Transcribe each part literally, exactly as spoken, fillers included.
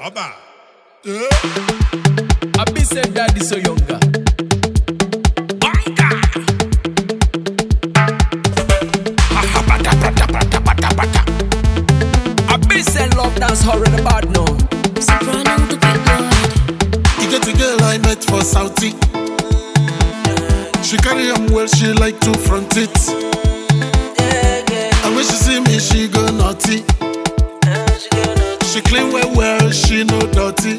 Oba. I be said daddy so younger. Banga. Ha ha bata bata bata bata bata. I be said love dance horror the bad no. Soprano to get loud. You get a girl I met for Saudi. She carry am well, she like to front it. And when she see me, she go naughty. She clean well well, she no dirty.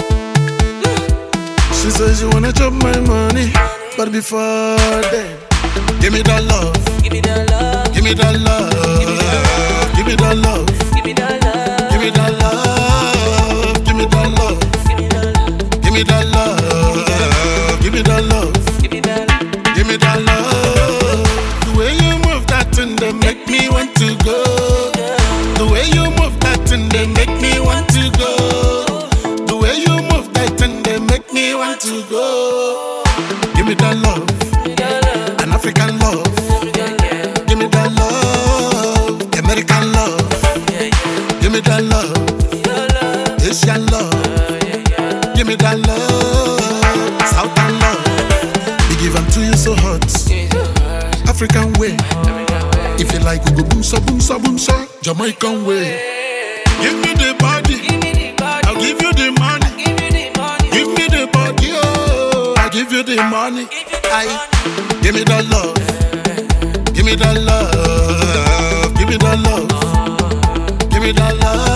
She says she wanna chop my money, but before then, give me that love, Give me that love. give me that love, give me that love, Give me that love. give me that love, give me that love, Give me that love. give me that love, give me that love. Give me that. Give me that love. The way you move that thing, they make me want to go. The way you move that thing, they make me want to go. The way you move that thing, they make me want to go. Give me that love, an African love. Give me that love, American love. Give me that love, Asian love. Give me that love, Southern love. We give them to you so hot. African way. If you like, we go boom sa boom sa boom sa. Jamaican way. Give me the body, I'll give you the money. Give me the body, oh, I'll give you the money. I give me that love, give me that love, give me that love, give me that love.